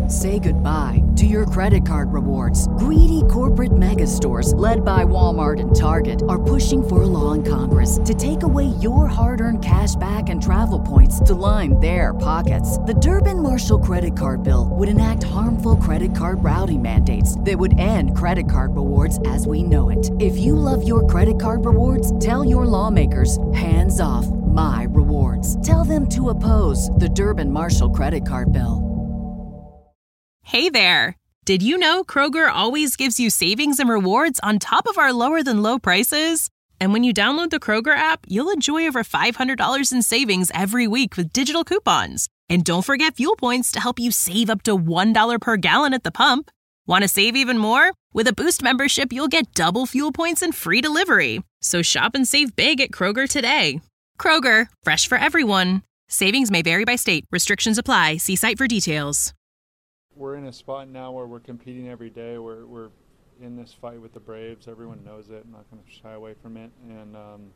Say goodbye to your credit card rewards. Greedy corporate mega stores, led by Walmart and Target, are pushing for a law in Congress to take away your hard-earned cash back and travel points to line their pockets. The Durbin-Marshall credit card bill would enact harmful credit card routing mandates that would end credit card rewards as we know it. If you love your credit card rewards, tell your lawmakers, hands off my rewards. Tell them to oppose the Durbin-Marshall credit card bill. Hey there! Did you know Kroger always gives you savings and rewards on top of our lower-than-low prices? And when you download the Kroger app, you'll enjoy over $500 in savings every week with digital coupons. And don't forget fuel points to help you save up to $1 per gallon at the pump. Want to save even more? With a Boost membership, you'll get double fuel points and free delivery. So shop and save big at Kroger today. Kroger, fresh for everyone. Savings may vary by state. Restrictions apply. See site for details. We're in a spot now where we're competing every day. We're in this fight with the Braves. Everyone knows it. I'm not going to shy away from it. And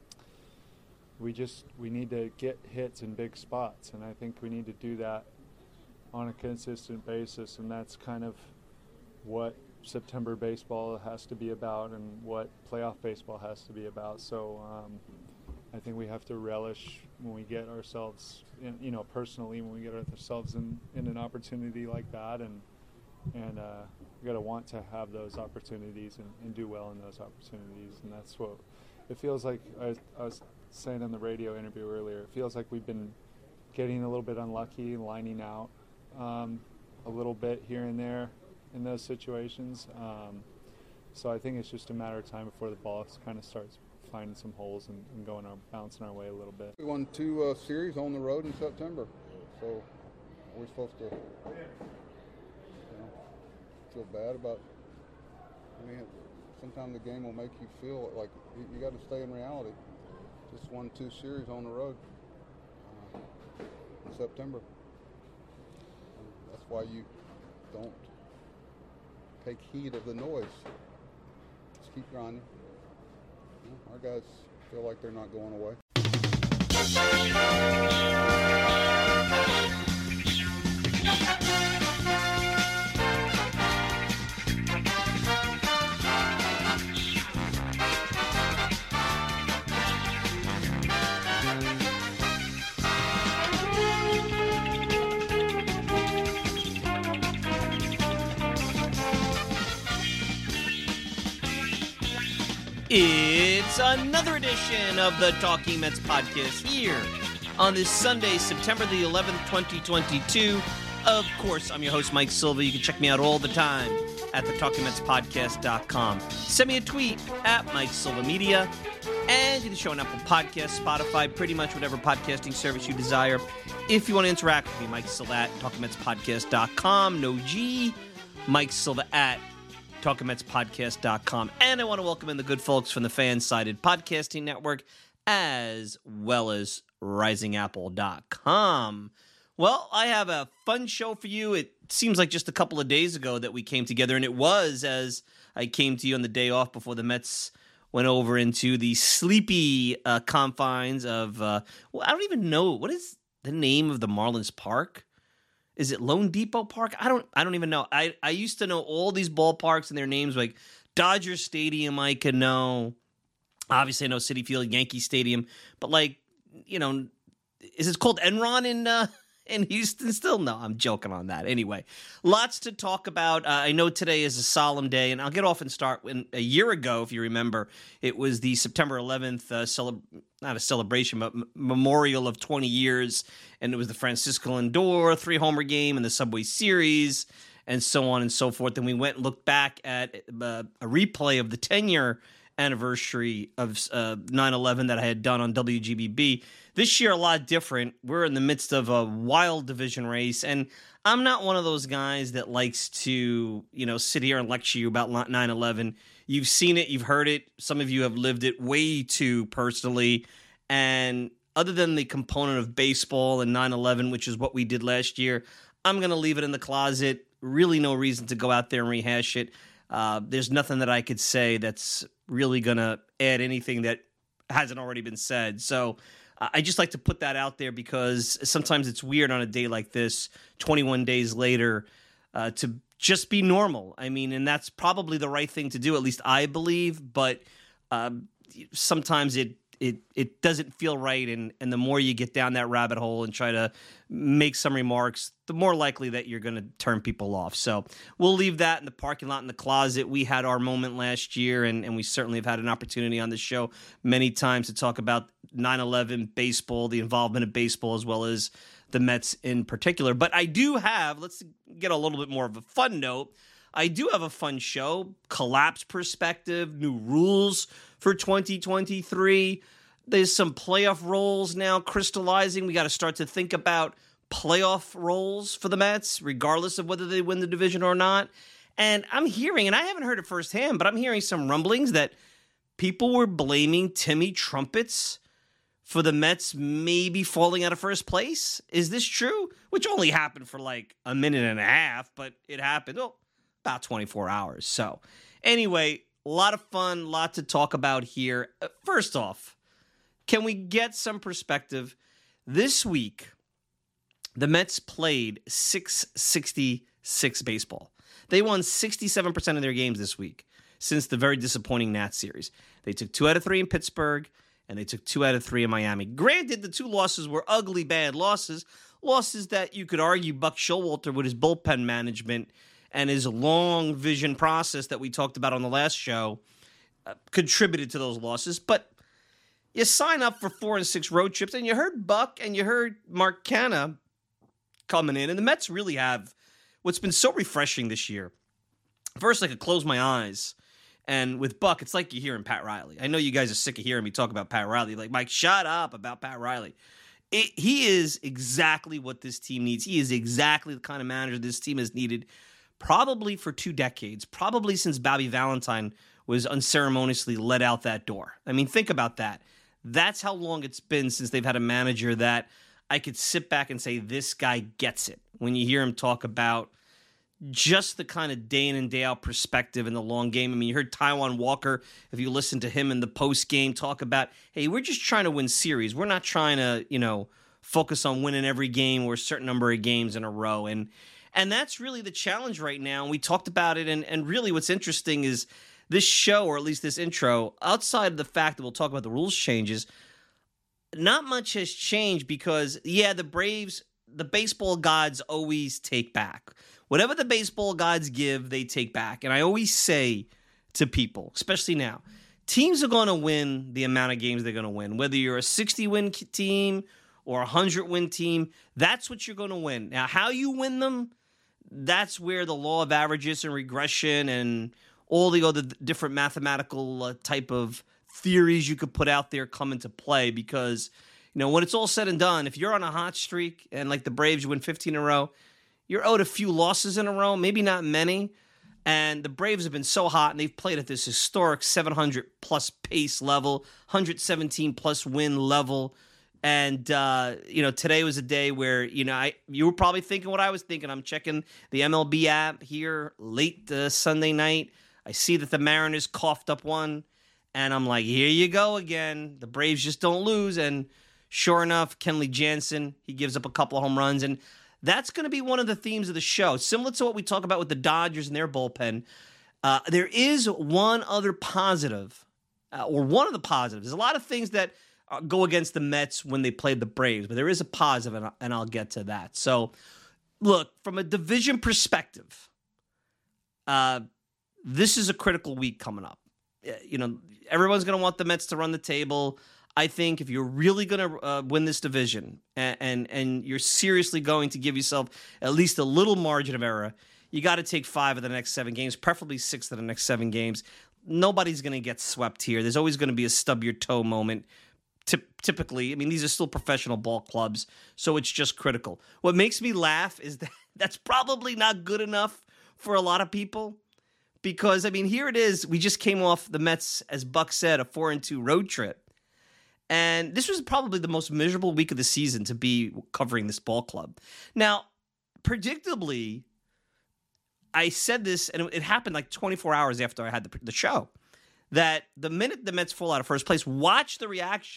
we need to get hits in big spots. And I think we need to do that on a consistent basis. And that's kind of what September baseball has to be about and what playoff baseball has to be about. So I think we have to relish when we get ourselves, personally, when we get ourselves in an opportunity like that, and we got to want to have those opportunities and do well in those opportunities, and that's what it feels like. I was saying on the radio interview earlier, it feels like we've been getting a little bit unlucky, lining out a little bit here and there in those situations. So I think it's just a matter of time before the ball kind of starts finding some holes and bouncing our way a little bit. We won 2 series on the road in September, so we're supposed to feel bad about. Sometimes the game will make you feel like you got to stay in reality. Just won 2 series on the road in September. That's why you don't take heed of the noise. Just keep grinding. Our guys feel like they're not going away. It's another edition of the Talking Mets podcast here on this Sunday, September the 11th, 2022. Of course, I'm your host, Mike Silva. You can check me out all the time at thetalkingmetspodcast.com. Send me a tweet at Mike Silva Media, and you can show on Apple Podcasts, Spotify, pretty much whatever podcasting service you desire. If you want to interact with me, Mike Silva at talkingmetspodcast.com. No G. Mike Silva at talkingmetspodcast.com. And I want to welcome in the good folks from the Fan-Sided Podcasting Network, as well as risingapple.com. Well, I have a fun show for you. It seems like just a couple of days ago that we came together, and it was as I came to you on the day off before the Mets went over into the sleepy confines of, I don't even know, what is the name of the Marlins Park? Is it Lone Depot Park? I don't even know. I used to know all these ballparks and their names, like Dodger Stadium I could know. Obviously I know Citi Field, Yankee Stadium, but is it called Enron in Houston still? No, I'm joking on that. Anyway, lots to talk about. I know today is a solemn day, and I'll get off and start. A year ago, if you remember, it was the September 11th, not a celebration, but memorial of 20 years, and it was the Francisco Lindor 3-homer game and the Subway Series, and so on and so forth. And we went and looked back at a replay of the 10-year anniversary of 9/11 that I had done on WGBB. This year, a lot different. We're in the midst of a wild division race, and I'm not one of those guys that likes to, sit here and lecture you about 9/11. You've seen it, you've heard it. Some of you have lived it way too personally, and other than the component of baseball and 9/11, which is what we did last year, I'm going to leave it in the closet. Really no reason to go out there and rehash it. There's nothing that I could say that's really going to add anything that hasn't already been said. So I just like to put that out there because sometimes it's weird on a day like this, 21 days later, to just be normal. I mean, and that's probably the right thing to do, at least I believe, but sometimes it doesn't feel right, and the more you get down that rabbit hole and try to make some remarks, the more likely that you're going to turn people off. So we'll leave that in the parking lot, in the closet. We had our moment last year, and we certainly have had an opportunity on this show many times to talk about 9/11, baseball, the involvement of baseball, as well as the Mets in particular. But I do have, let's get a little bit more of a fun note, I do have a fun show, collapse perspective, new rules for 2023. There's some playoff roles now crystallizing. We got to start to think about playoff roles for the Mets, regardless of whether they win the division or not. And I'm hearing, and I haven't heard it firsthand, but I'm hearing some rumblings that people were blaming Timmy Trumpets for the Mets maybe falling out of first place. Is this true? Which only happened for like a minute and a half, but it happened about 24 hours. So anyway, a lot of fun, a lot to talk about here. First off, can we get some perspective? This week, the Mets played .666 baseball. They won 67% of their games this week since the very disappointing Nats series. They took 2 out of 3 in Pittsburgh, and they took 2 out of 3 in Miami. Granted, the 2 losses were ugly, bad losses that you could argue Buck Showalter with his bullpen management and his long vision process that we talked about on the last show contributed to those losses. But you sign up for 4 and 6 road trips, and you heard Buck and you heard Mark Canha coming in, and the Mets really have what's been so refreshing this year. First, I could close my eyes, and with Buck, it's like you're hearing Pat Riley. I know you guys are sick of hearing me talk about Pat Riley. Like, Mike, shut up about Pat Riley. He is exactly what this team needs. He is exactly the kind of manager this team has needed probably for 2 decades, probably since Bobby Valentine was unceremoniously let out that door. I mean, think about that. That's how long it's been since they've had a manager that I could sit back and say, this guy gets it. When you hear him talk about just the kind of day in and day out perspective in the long game. I mean, you heard Taijuan Walker, if you listen to him in the post game, talk about, hey, we're just trying to win series. We're not trying to, focus on winning every game or a certain number of games in a row. And that's really the challenge right now. And we talked about it. And really what's interesting is this show, or at least this intro, outside of the fact that we'll talk about the rules changes, not much has changed because, the Braves, the baseball gods always take back. Whatever the baseball gods give, they take back. And I always say to people, especially now, teams are going to win the amount of games they're going to win. Whether you're a 60-win team or a 100-win team, that's what you're going to win. Now, how you win them, that's where the law of averages and regression and all the other different mathematical type of theories you could put out there come into play. Because, when it's all said and done, if you're on a hot streak and like the Braves, you win 15 in a row, you're owed a few losses in a row, maybe not many. And the Braves have been so hot, and they've played at this historic 700-plus pace level, 117-plus win level. And, today was a day where, you were probably thinking what I was thinking. I'm checking the MLB app here late Sunday night. I see that the Mariners coughed up one, and I'm like, here you go again. The Braves just don't lose. And sure enough, Kenley Jansen, he gives up a couple of home runs. And that's going to be one of the themes of the show. Similar to what we talk about with the Dodgers and their bullpen, there is one other positive, or one of the positives. There's a lot of things that go against the Mets when they played the Braves, but there is a positive, and I'll get to that. So, look, from a division perspective, this is a critical week coming up. Everyone's going to want the Mets to run the table. I think if you're really going to win this division and you're seriously going to give yourself at least a little margin of error, you got to take 5 of the next 7 games, preferably 6 of the next 7 games. Nobody's going to get swept here. There's always going to be a stub your toe moment. Typically, I mean, these are still professional ball clubs, so it's just critical. What makes me laugh is that that's probably not good enough for a lot of people because, I mean, here it is. We just came off the Mets, as Buck said, a 4-2 road trip. And this was probably the most miserable week of the season to be covering this ball club. Now, predictably, I said this, and it happened like 24 hours after I had the show, that the minute the Mets fall out of first place, watch the reaction.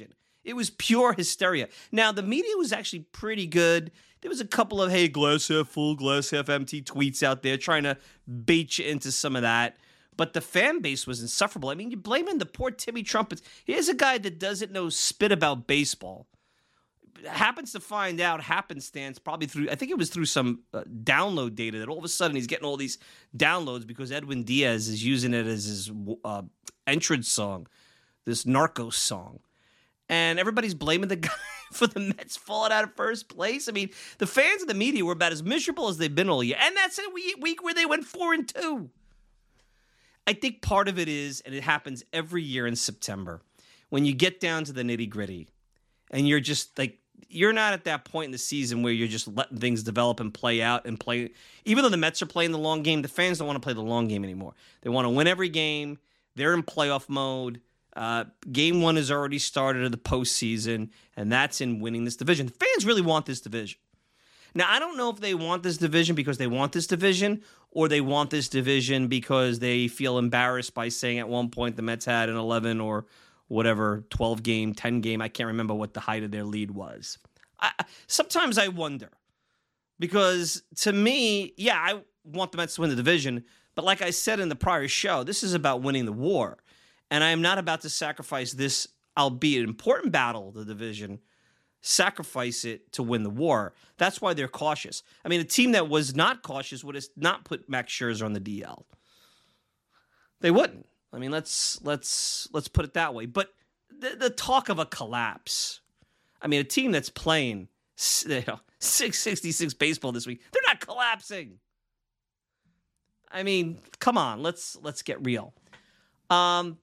It was pure hysteria. Now, the media was actually pretty good. There was a couple of, hey, glass half full, glass half empty tweets out there trying to bait you into some of that. But the fan base was insufferable. I mean, you're blaming the poor Timmy Trumpets. Here's a guy that doesn't know spit about baseball. Happens to find out happenstance probably through, I think it was through some download data, that all of a sudden he's getting all these downloads because Edwin Diaz is using it as his entrance song, this Narcos song. And everybody's blaming the guy for the Mets falling out of first place. I mean, the fans and the media were about as miserable as they've been all year. And that's a week where they went 4-2. I think part of it is, and it happens every year in September, when you get down to the nitty-gritty and you're just like, you're not at that point in the season where you're just letting things develop and play out and play. Even though the Mets are playing the long game, the fans don't want to play the long game anymore. They want to win every game. They're in playoff mode. Game 1 has already started of the postseason, and that's in winning this division. The fans really want this division. Now, I don't know if they want this division because they want this division, or they want this division because they feel embarrassed by saying at one point the Mets had an 11 or whatever, 12-game, 10-game, I can't remember what the height of their lead was. Sometimes I wonder, because to me, yeah, I want the Mets to win the division, but like I said in the prior show, this is about winning the war, and I am not about to sacrifice this, albeit important battle, the division, sacrifice it to win the war. That's why they're cautious. I mean, a team that was not cautious would have not put Max Scherzer on the DL. They wouldn't. I mean, let's put it that way. But the talk of a collapse. I mean, a team that's playing 666 baseball this week, they're not collapsing. I mean, come on, let's get real. Right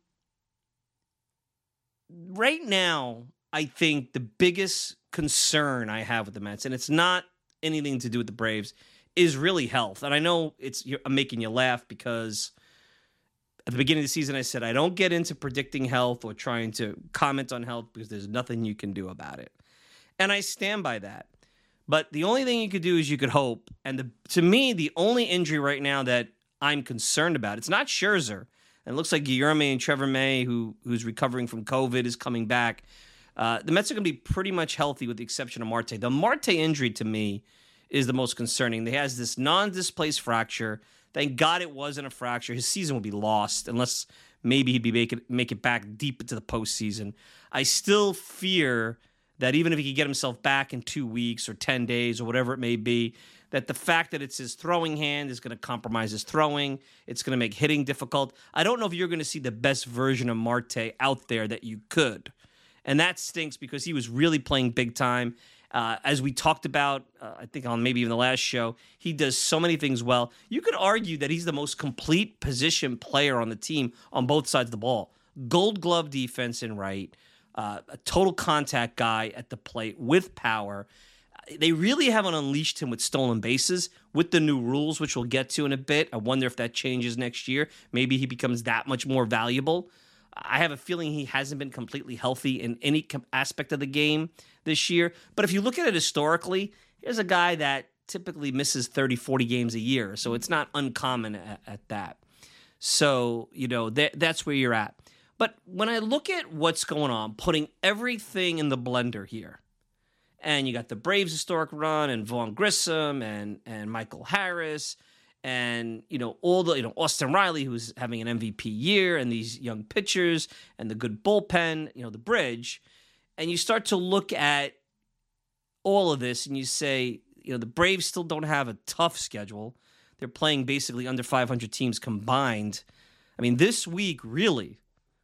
now, I think the biggest concern I have with the Mets, and it's not anything to do with the Braves, is really health. And I know I'm making you laugh because at the beginning of the season I said I don't get into predicting health or trying to comment on health because there's nothing you can do about it. And I stand by that. But the only thing you could do is you could hope. And to me, the only injury right now that I'm concerned about, it's not Scherzer. And it looks like Guillermo and Trevor May, who's recovering from COVID, is coming back. The Mets are going to be pretty much healthy with the exception of Marte. The Marte injury, to me, is the most concerning. He has this non-displaced fracture. Thank God it wasn't a fracture. His season will be lost unless maybe he'd make it back deep into the postseason. I still fear that even if he could get himself back in 2 weeks or 10 days or whatever it may be, that the fact that it's his throwing hand is going to compromise his throwing. It's going to make hitting difficult. I don't know if you're going to see the best version of Marte out there that you could. And that stinks because he was really playing big time. As we talked about, I think on maybe even the last show, he does so many things well. You could argue that he's the most complete position player on the team on both sides of the ball. Gold glove defense in right, a total contact guy at the plate with power. They really haven't unleashed him with stolen bases with the new rules, which we'll get to in a bit. I wonder if that changes next year. Maybe he becomes that much more valuable. I have a feeling he hasn't been completely healthy in any aspect of the game this year. But if you look at it historically, here's a guy that typically misses 30, 40 games a year. So it's not uncommon at that. So, that's where you're at. But when I look at what's going on, putting everything in the blender here, and you got the Braves' historic run and Vaughn Grissom and Michael Harris and, all the, Austin Riley, who's having an MVP year, and these young pitchers and the good bullpen, the bridge. And you start to look at all of this and you say, the Braves still don't have a tough schedule. They're playing basically under 500 teams combined. I mean, this week really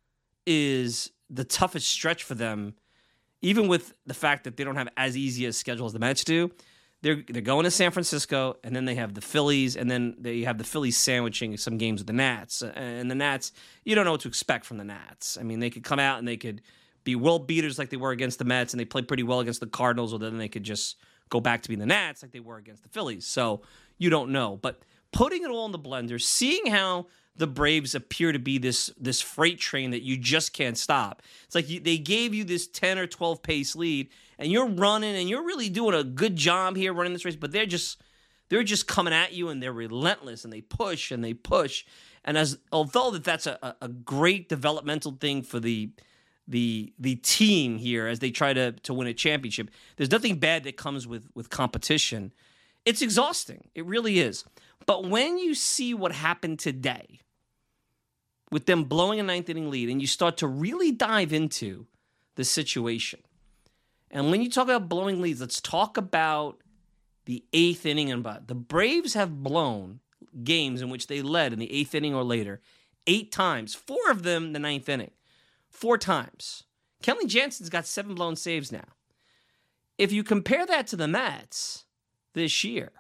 is the toughest stretch for them, even with the fact that they don't have as easy a schedule as the Mets do. They're going to San Francisco, and then they have the Phillies, and then they have the Phillies sandwiching some games with the Nats. And the Nats, you don't know what to expect from the Nats. I mean, they could come out and they could be world beaters like they were against the Mets, and they played pretty well against the Cardinals, or then they could just go back to being the Nats like they were against the Phillies. So you don't know. But putting it all in the blender, seeing how the Braves appear to be this freight train that you just can't stop. It's like they gave you this 10 or 12 pace lead, and you're running, and you're really doing a good job here running this race, but they're just coming at you, and they're relentless, and they push, and although that's a great developmental thing for the the team here as they try to win a championship. There's nothing bad that comes with competition. It's exhausting. It really is. But when you see what happened today with them blowing a ninth inning lead and you start to really dive into the situation, and when you talk about blowing leads, let's talk about the eighth inning and about. The Braves have blown games in which they led in the eighth inning or later 8 times, 4 of them the ninth inning, 4 times. Kenley Jansen's got 7 blown saves now. If you compare that to the Mets this year,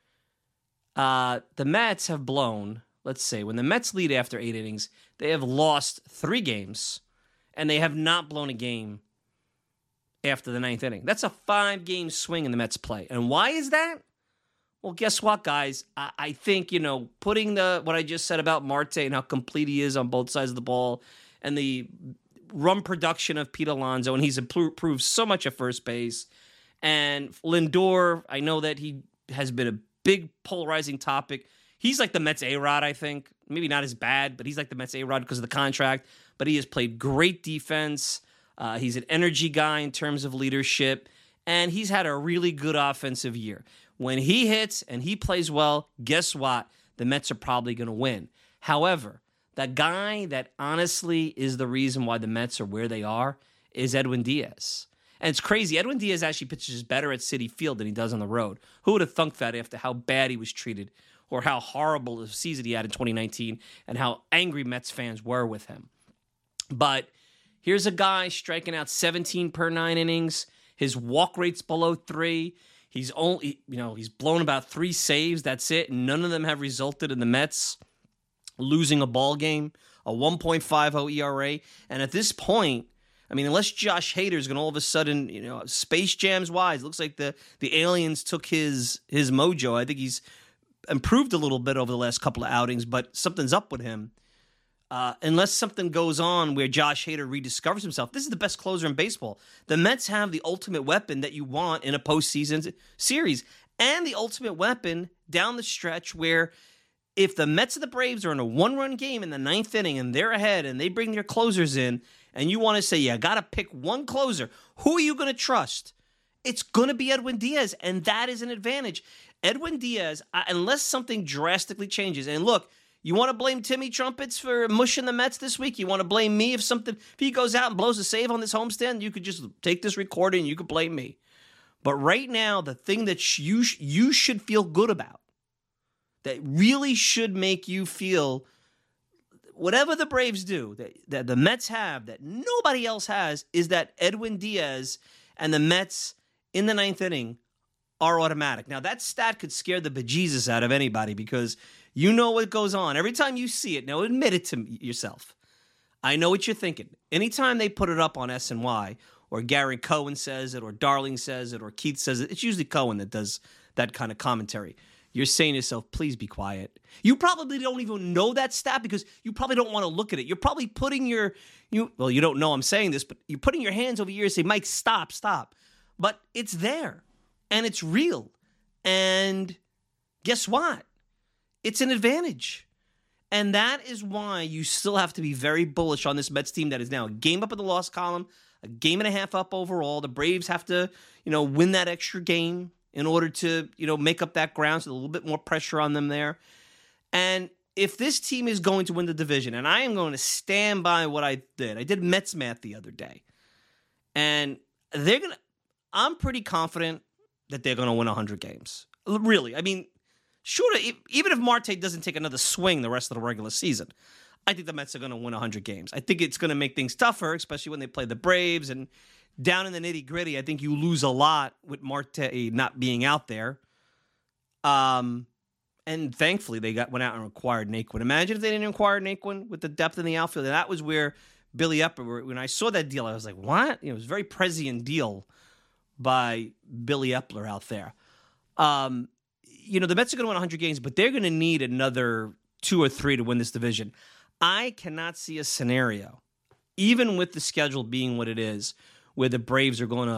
the Mets have blown, let's say, when the Mets lead after 8 innings, they have lost 3 games, and they have not blown a game after the ninth inning. That's a 5-game swing in the Mets play. And why is that? Well, guess what, guys? I think, putting what I just said about Marte and how complete he is on both sides of the ball and the run production of Pete Alonso, and he's improved so much at first base. And Lindor, I know that he has been a big polarizing topic. He's like the Mets A-Rod, I think. Maybe not as bad, but he's like the Mets A-Rod because of the contract. But he has played great defense. He's an energy guy in terms of leadership, and he's had a really good offensive year. When he hits and he plays well, guess what? The Mets are probably going to win. However, the guy that honestly is the reason why the Mets are where they are is Edwin Diaz. And it's crazy. Edwin Diaz actually pitches better at Citi Field than he does on the road. Who would have thunk that after how bad he was treated or how horrible of a season he had in 2019 and how angry Mets fans were with him? But here's a guy striking out 17 per 9 innings. His walk rate's below 3. He's blown about 3 saves. That's it. And none of them have resulted in the Mets losing a ball game, a 1.50 ERA. And at this point, I mean, unless Josh Hader is going to all of a sudden, Space Jam's wise, it looks like the aliens took his mojo. I think he's improved a little bit over the last couple of outings, but something's up with him. Unless something goes on where Josh Hader rediscovers himself, this is the best closer in baseball. The Mets have the ultimate weapon that you want in a postseason series, and the ultimate weapon down the stretch where if the Mets and the Braves are in a 1-run game in the 9th inning and they're ahead and they bring their closers in, and you want to say, yeah, I got to pick one closer, who are you going to trust? It's going to be Edwin Diaz, and that is an advantage. Edwin Diaz, unless something drastically changes, and look, you want to blame Timmy Trumpets for mushing the Mets this week? You want to blame me if he goes out and blows a save on this homestand? You could just take this recording and you could blame me. But right now, the thing that you should feel good about, that really should make you feel whatever the Braves do, that the Mets have, that nobody else has, is that Edwin Diaz and the Mets in the 9th inning are automatic. Now, that stat could scare the bejesus out of anybody because you know what goes on. Every time you see it, now admit it to yourself. I know what you're thinking. Anytime they put it up on SNY, or Gary Cohen says it, or Darling says it, or Keith says it, it's usually Cohen that does that kind of commentary. You're saying to yourself, please be quiet. You probably don't even know that stat because you probably don't want to look at it. You're probably putting you don't know I'm saying this, but you're putting your hands over your ears and say, Mike, stop. But it's there, and it's real. And guess what? It's an advantage. And that is why you still have to be very bullish on this Mets team that is now a game up in the loss column, a game and a half up overall. The Braves have to, win that extra game in order to, make up that ground, so a little bit more pressure on them there. And if this team is going to win the division, and I am going to stand by what I did Mets math the other day, and I'm pretty confident that they're going to win 100 games. Really, I mean, sure, even if Marte doesn't take another swing the rest of the regular season, I think the Mets are going to win 100 games. I think it's going to make things tougher, especially when they play the Braves. And down in the nitty-gritty, I think you lose a lot with Marte not being out there. And thankfully, they went out and acquired Naquin. Imagine if they didn't acquire Naquin with the depth in the outfield. And that was where Billy Epler, when I saw that deal, I was like, what? It was a very prescient deal by Billy Epler out there. The Mets are going to win 100 games, but they're going to need another 2 or 3 to win this division. I cannot see a scenario, even with the schedule being what it is, where the Braves are going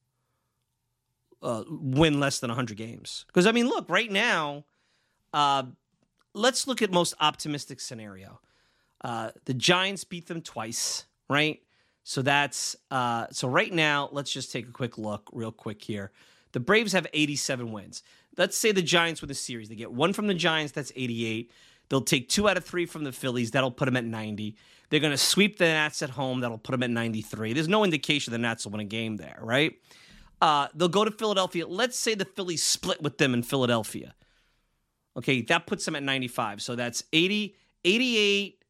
to win less than 100 games. Because, I mean, look, right now, let's look at most optimistic scenario. The Giants beat them twice, right? So that's so right now, let's just take a quick look real quick here. The Braves have 87 wins. Let's say the Giants win the series. They get one from the Giants, that's 88. They'll take 2 out of 3 from the Phillies. That'll put them at 90. They're going to sweep the Nats at home. That'll put them at 93. There's no indication the Nats will win a game there, right? They'll go to Philadelphia. Let's say the Phillies split with them in Philadelphia. Okay, that puts them at 95. So that's 80, 88,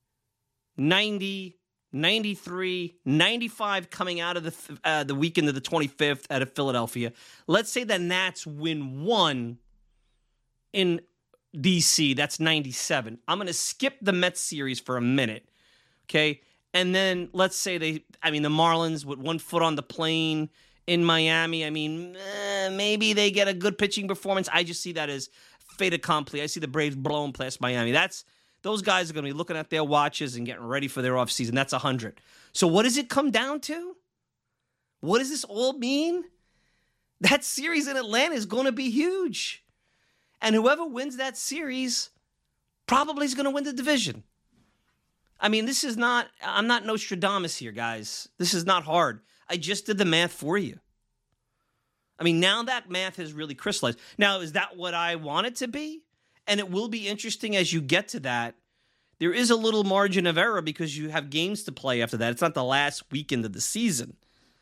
90, 93, 95 coming out of the weekend of the 25th out of Philadelphia. Let's say the Nats win 1 in DC. That's 97. I'm going to skip the Mets series for a minute, okay? And then let's say the Marlins with 1 foot on the plane in Miami. Maybe they get a good pitching performance. I just see that as fait accompli. I see the Braves blowing past Miami. Those guys are going to be looking at their watches and getting ready for their offseason. That's 100. So what does it come down to? What does this all mean? That series in Atlanta is going to be huge. And whoever wins that series probably is going to win the division. I'm not Nostradamus here, guys. This is not hard. I just did the math for you. Now that math has really crystallized. Now, is that what I want it to be? And it will be interesting as you get to that. There is a little margin of error because you have games to play after that. It's not the last weekend of the season.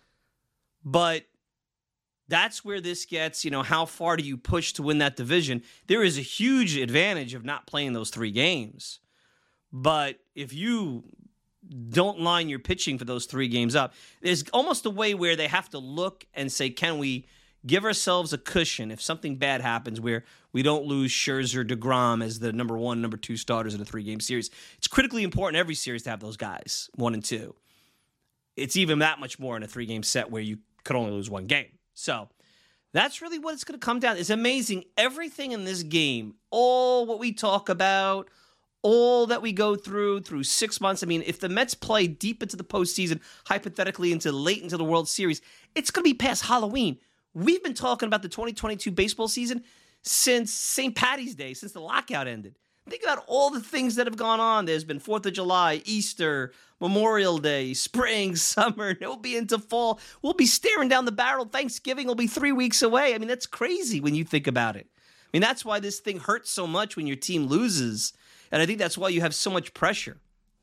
But that's where this gets, how far do you push to win that division? There is a huge advantage of not playing those 3 games. But if you don't line your pitching for those 3 games up, there's almost a way where they have to look and say, can we give ourselves a cushion if something bad happens where we don't lose Scherzer, DeGrom as the number 1, number 2 starters in a 3-game series. It's critically important every series to have those guys, 1 and 2. It's even that much more in a 3-game set where you could only lose 1 game. So that's really what it's going to come down to. It's amazing. Everything in this game, all what we talk about, all that we go through 6 months. If the Mets play deep into the postseason, hypothetically late into the World Series, it's going to be past Halloween. We've been talking about the 2022 baseball season since St. Patty's Day, since the lockout ended. Think about all the things that have gone on. There's been 4th of July, Easter, Memorial Day, spring, summer. It'll be into fall. We'll be staring down the barrel. Thanksgiving will be 3 weeks away. That's crazy when you think about it. That's why this thing hurts so much when your team loses. And I think that's why you have so much pressure.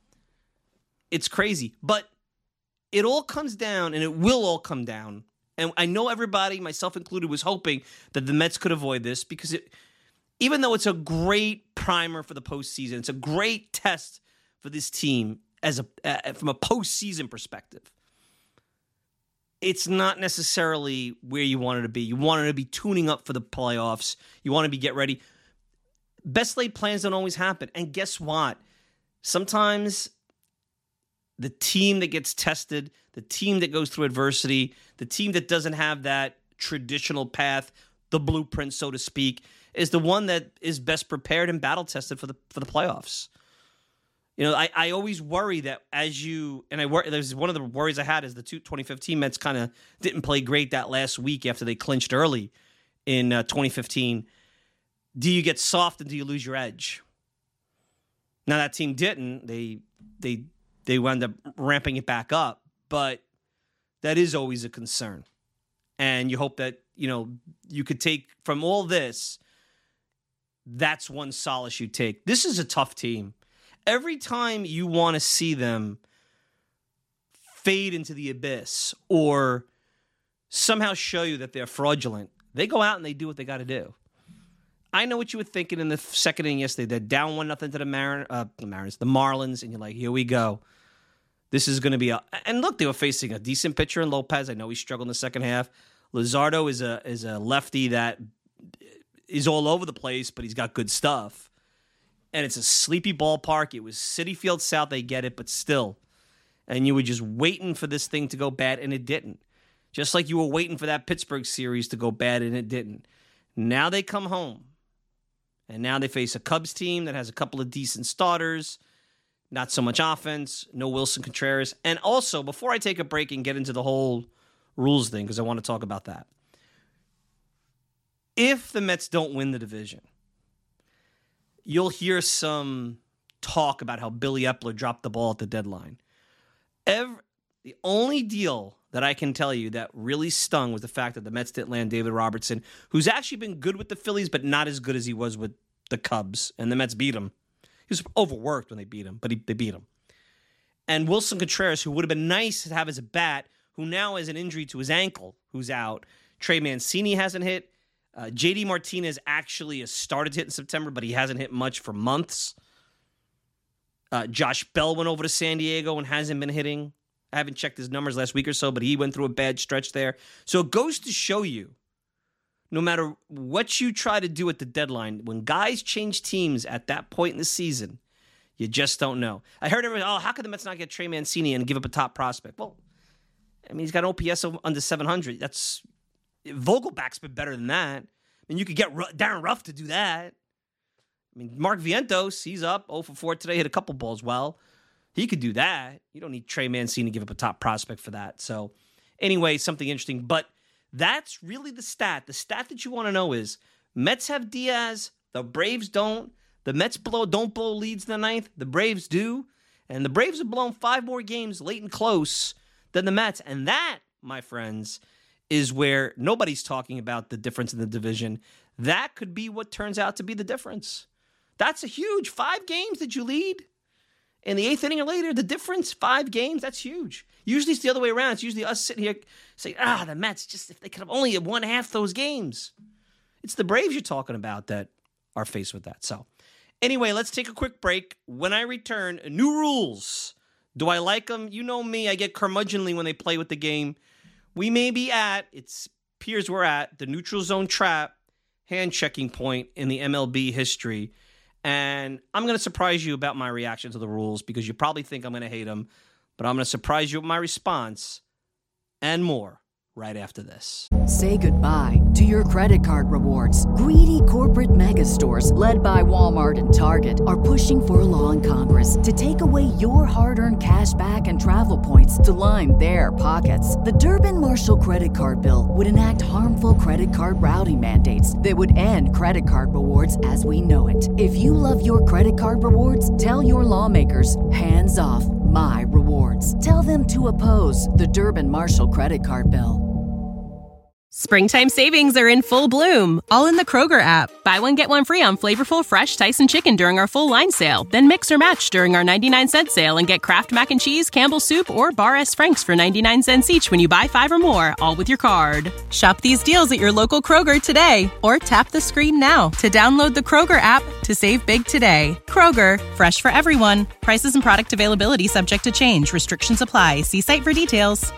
It's crazy. But it all comes down, and it will all come down. And I know everybody, myself included, was hoping that the Mets could avoid this because even though it's a great primer for the postseason, it's a great test for this team from a postseason perspective. It's not necessarily where you want it to be. You want it to be tuning up for the playoffs. You want to get ready. Best laid plans don't always happen. And guess what? Sometimes the team that gets tested, the team that goes through adversity, the team that doesn't have that traditional path, the blueprint, so to speak, is the one that is best prepared and battle-tested for the playoffs. I always worry that there's one of the worries I had is the 2015 Mets kind of didn't play great that last week after they clinched early in 2015. Do you get soft and do you lose your edge? Now that team didn't. They wound up ramping it back up, but that is always a concern. And you hope that, you could take from all this, that's one solace you take. This is a tough team. Every time you want to see them fade into the abyss or somehow show you that they're fraudulent, they go out and they do what they got to do. I know what you were thinking in the second inning yesterday. They're down 1-0 to the Marlins, and you're like, here we go. This is going to be and look, they were facing a decent pitcher in Lopez. I know he struggled in the second half. Luzardo is a lefty that is all over the place, but he's got good stuff. And it's a sleepy ballpark. It was Citi Field South. They get it, but still. And you were just waiting for this thing to go bad, and it didn't. Just like you were waiting for that Pittsburgh series to go bad, and it didn't. Now they come home. And now they face a Cubs team that has a couple of decent starters. Not so much offense. No Wilson Contreras. And also, before I take a break and get into the whole rules thing, because I want to talk about that. If the Mets don't win the division, you'll hear some talk about how Billy Epler dropped the ball at the deadline. The only deal that I can tell you that really stung was the fact that the Mets didn't land David Robertson, who's actually been good with the Phillies, but not as good as he was with the Cubs. And the Mets beat him. He was overworked when they beat him, but they beat him. And Wilson Contreras, who would have been nice to have as a bat, who now has an injury to his ankle, who's out. Trey Mancini hasn't hit. JD Martinez actually has started to hit in September, but he hasn't hit much for months. Josh Bell went over to San Diego and hasn't been hitting. I haven't checked his numbers last week or so, but he went through a bad stretch there. So it goes to show you, no matter what you try to do at the deadline, when guys change teams at that point in the season, you just don't know. I heard everyone, how could the Mets not get Trey Mancini and give up a top prospect? Well, I mean, he's got an OPS of under 700. Vogelback's been better than that. And you could get Darren Ruff to do that. I mean, Mark Vientos, he's up 0 for 4 today, hit a couple balls well. He could do that. You don't need Trey Mancini to give up a top prospect for that. So anyway, something interesting. But that's really the stat. The stat that you want to know is Mets have Diaz. The Braves don't. The Mets don't blow leads in the ninth. The Braves do. And the Braves have blown 5 more games late and close than the Mets. And that, my friends, is where nobody's talking about the difference in the division. That could be what turns out to be the difference. That's a huge 5 games that you lead. In the 8th inning or later, the difference, 5 games, that's huge. Usually it's the other way around. It's usually us sitting here saying, the Mets, just if they could have only won half those games. It's the Braves you're talking about that are faced with that. So anyway, let's take a quick break. When I return, new rules. Do I like them? You know me, I get curmudgeonly when they play with the game. We may be it appears we're at the neutral zone trap hand checking point in the MLB history. And I'm going to surprise you about my reaction to the rules because you probably think I'm going to hate them. But I'm going to surprise you with my response and more right after this. Say goodbye to your credit card rewards. Greedy corporate mega stores, led by Walmart and Target, are pushing for a law in Congress to take away your hard-earned cash back and travel points to line their pockets. The Durbin-Marshall credit card bill would enact harmful credit card routing mandates that would end credit card rewards as we know it. If you love your credit card rewards, tell your lawmakers, hands off my rewards. Tell them to oppose the Durbin-Marshall credit card bill. Springtime savings are in full bloom, all in the Kroger app. Buy one, get one free on flavorful, fresh Tyson chicken during our full line sale. Then mix or match during our 99-cent sale and get Kraft Mac and Cheese, Campbell's Soup, or Bar S. Frank's for 99 cents each when you buy 5 or more, all with your card. Shop these deals at your local Kroger today, or tap the screen now to download the Kroger app to save big today. Kroger, fresh for everyone. Prices and product availability subject to change. Restrictions apply. See site for details.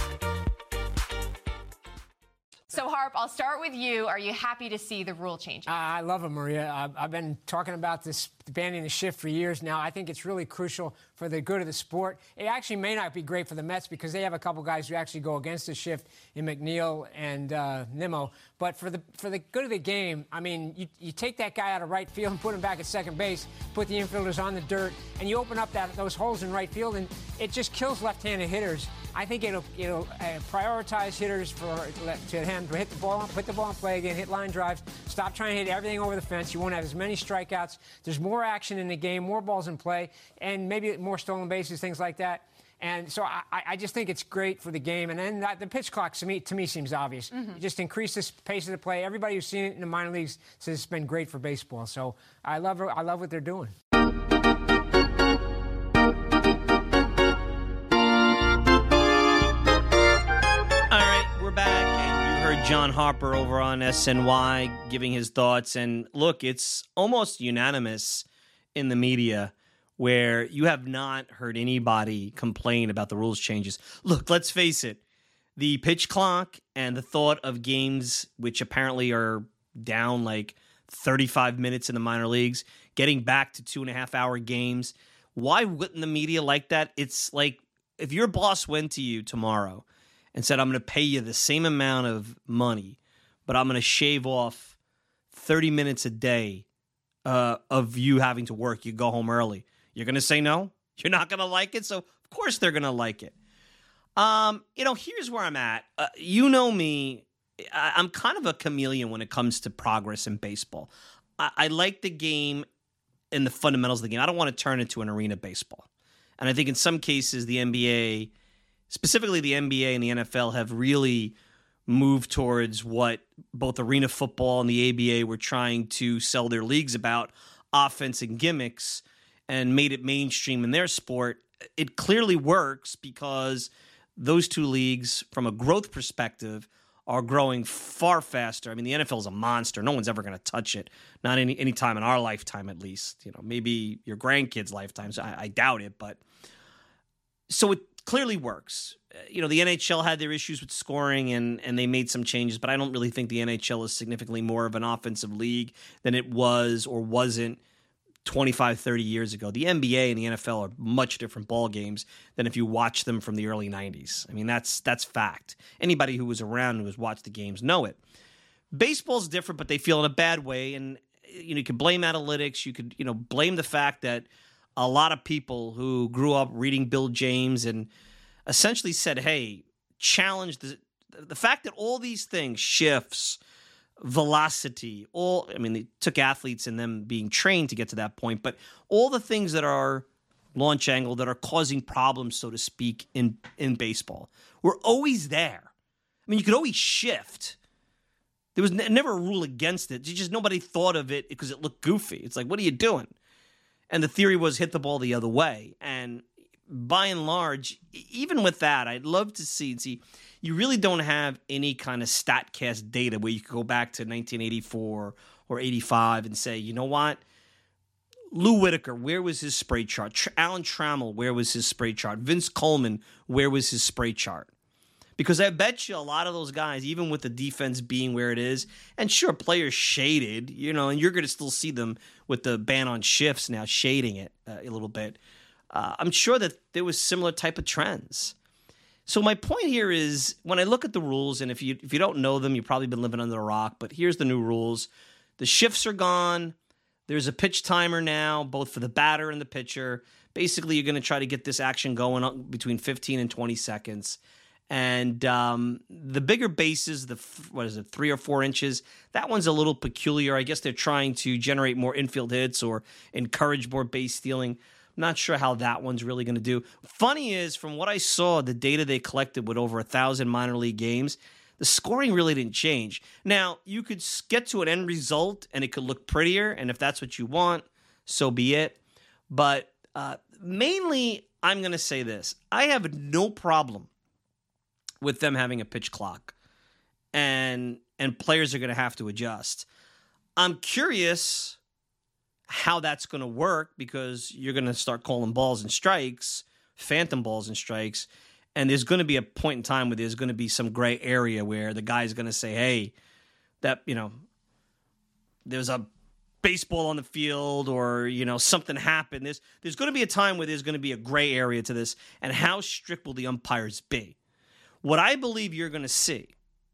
So, Harp, I'll start with you. Are you happy to see the rule changes? I love them, Maria. I've been talking about this banning the shift for years now. I think it's really crucial for the good of the sport. It actually may not be great for the Mets because they have a couple guys who actually go against the shift in McNeil and Nimmo. But for the good of the game, I mean, you take that guy out of right field and put him back at second base, put the infielders on the dirt, and you open up those holes in right field, and it just kills left-handed hitters. I think it'll prioritize hitters to hit the ball, put the ball in play again, hit line drives, stop trying to hit everything over the fence. You won't have as many strikeouts. There's more action in the game, more balls in play, and maybe more stolen bases, things like that. And so I just think it's great for the game. And then the pitch clock, to me seems obvious. Mm-hmm. You just increase the pace of the play. Everybody who's seen it in the minor leagues says it's been great for baseball. So I love what they're doing. John Harper over on SNY giving his thoughts. And look, it's almost unanimous in the media where you have not heard anybody complain about the rules changes. Look, let's face it. The pitch clock and the thought of games which apparently are down like 35 minutes in the minor leagues, getting back to 2.5-hour games. Why wouldn't the media like that? It's like if your boss went to you tomorrow and said, I'm going to pay you the same amount of money, but I'm going to shave off 30 minutes a day of you having to work. You go home early. You're going to say no? You're not going to like it? So, of course they're going to like it. Here's where I'm at. You know me. I'm kind of a chameleon when it comes to progress in baseball. I like the game and the fundamentals of the game. I don't want to turn it into an arena baseball. And I think in some cases the NBA specifically the NBA and the NFL, have really moved towards what both Arena Football and the ABA were trying to sell their leagues about, offense and gimmicks, and made it mainstream in their sport. It clearly works because those two leagues, from a growth perspective, are growing far faster. I mean, the NFL is a monster. No one's ever going to touch it. Not any time in our lifetime, at least. Maybe your grandkids' lifetimes. I doubt it, but so it clearly works. The NHL had their issues with scoring, and they made some changes, but I don't really think the NHL is significantly more of an offensive league than it was or wasn't 25, 30 years ago. The NBA and the NFL are much different ball games than if you watch them from the early 90s. I mean, that's fact. Anybody who was around who has watched the games know it. Baseball's different, but they feel in a bad way, and you could blame analytics. You could blame the fact that a lot of people who grew up reading Bill James and essentially said, hey, challenge the fact that all these things, shifts, velocity, they took athletes and them being trained to get to that point, but all the things that are launch angle that are causing problems, so to speak, in baseball were always there. I mean, you could always shift. There was never a rule against it. Just nobody thought of it because it looked goofy. It's like, what are you doing? And the theory was hit the ball the other way. And by and large, even with that, I'd love to see, you really don't have any kind of StatCast data where you could go back to 1984 or 85 and say, you know what? Lou Whitaker, where was his spray chart? Alan Trammell, where was his spray chart? Vince Coleman, where was his spray chart? Because I bet you a lot of those guys, even with the defense being where it is, and sure, players shaded, and you're going to still see them with the ban on shifts now shading it a little bit. I'm sure that there was similar type of trends. So my point here is, when I look at the rules, and if you don't know them, you've probably been living under a rock, but here's the new rules. The shifts are gone. There's a pitch timer now, both for the batter and the pitcher. Basically, you're going to try to get this action going between 15 and 20 seconds. And the bigger bases, 3 or 4 inches, that one's a little peculiar. I guess they're trying to generate more infield hits or encourage more base stealing. I'm not sure how that one's really going to do. Funny is, from what I saw, the data they collected with over 1,000 minor league games, the scoring really didn't change. Now, you could get to an end result and it could look prettier, and if that's what you want, so be it. But mainly, I'm going to say this. I have no problem with them having a pitch clock, and players are going to have to adjust. I'm curious how that's going to work, because you're going to start calling balls and strikes, phantom balls and strikes, and there's going to be a point in time where there's going to be some gray area where the guy's going to say, hey, that, there's a baseball on the field, or, something happened. There's going to be a time where there's going to be a gray area to this, and how strict will the umpires be? What I believe you're going to see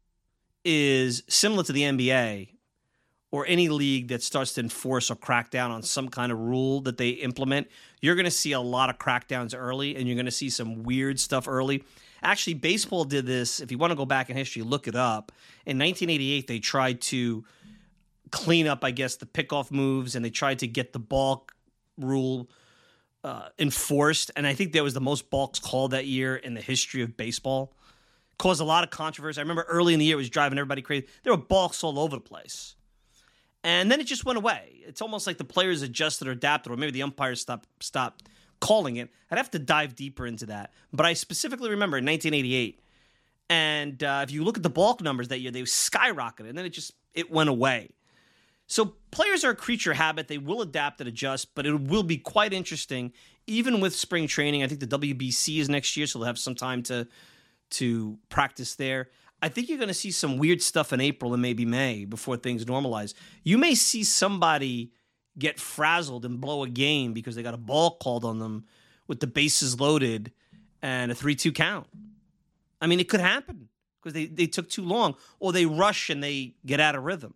is similar to the NBA or any league that starts to enforce or crack down on some kind of rule that they implement. You're going to see a lot of crackdowns early, and you're going to see some weird stuff early. Actually, baseball did this. If you want to go back in history, look it up. In 1988, they tried to clean up, I guess, the pickoff moves, and they tried to get the balk rule enforced. And I think there was the most balks called that year in the history of baseball. Caused a lot of controversy. I remember early in the year it was driving everybody crazy. There were balks all over the place. And then it just went away. It's almost like the players adjusted or adapted, or maybe the umpires stopped calling it. I'd have to dive deeper into that. But I specifically remember in 1988. And if you look at the balk numbers that year, they skyrocketed. And then it went away. So players are a creature of habit. They will adapt and adjust, but it will be quite interesting. Even with spring training, I think the WBC is next year, so they'll have some time to practice there. I think you're going to see some weird stuff in April and maybe May before things normalize. You may see somebody get frazzled and blow a game because they got a ball called on them with the bases loaded and a 3-2 count. I mean, it could happen because they took too long, or they rush and they get out of rhythm.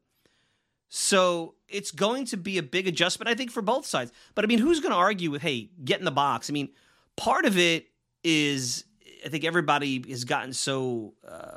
So it's going to be a big adjustment, I think, for both sides. But, I mean, who's going to argue with, hey, get in the box? I mean, part of it is, I think everybody has gotten so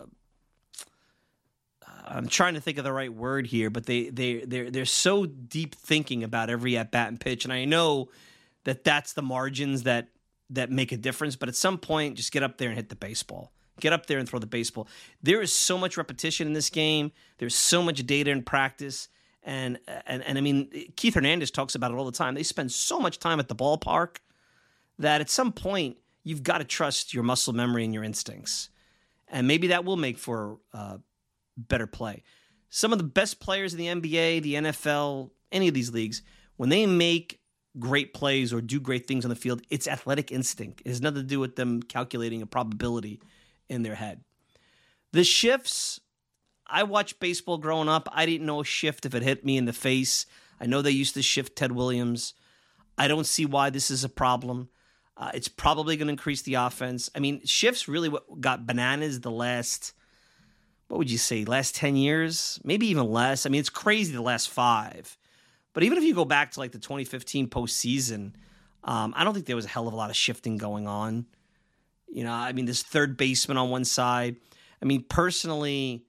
I'm trying to think of the right word here, but they're so deep thinking about every at-bat and pitch. And I know that that's the margins that that make a difference. But at some point, just get up there and hit the baseball. Get up there and throw the baseball. There is so much repetition in this game. There's so much data in practice. And I mean, Keith Hernandez talks about it all the time. They spend so much time at the ballpark that at some point, you've got to trust your muscle memory and your instincts. And maybe that will make for better play. Some of the best players in the NBA, the NFL, any of these leagues, when they make great plays or do great things on the field, it's athletic instinct. It has nothing to do with them calculating a probability in their head. The shifts, I watched baseball growing up. I didn't know a shift if it hit me in the face. I know they used to shift Ted Williams. I don't see why this is a problem. It's probably going to increase the offense. I mean, shifts really what got bananas the last, what would you say, last 10 years? Maybe even less. I mean, it's crazy the last 5. But even if you go back to like the 2015 postseason, I don't think there was a hell of a lot of shifting going on. You know, I mean, this third baseman on one side. I mean, personally,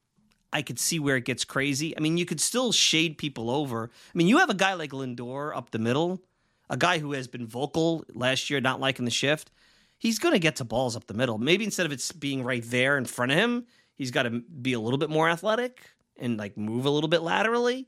I could see where it gets crazy. I mean, you could still shade people over. I mean, you have a guy like Lindor up the middle, a guy who has been vocal last year, not liking the shift. He's going to get to balls up the middle. Maybe instead of it being right there in front of him, he's got to be a little bit more athletic and like move a little bit laterally.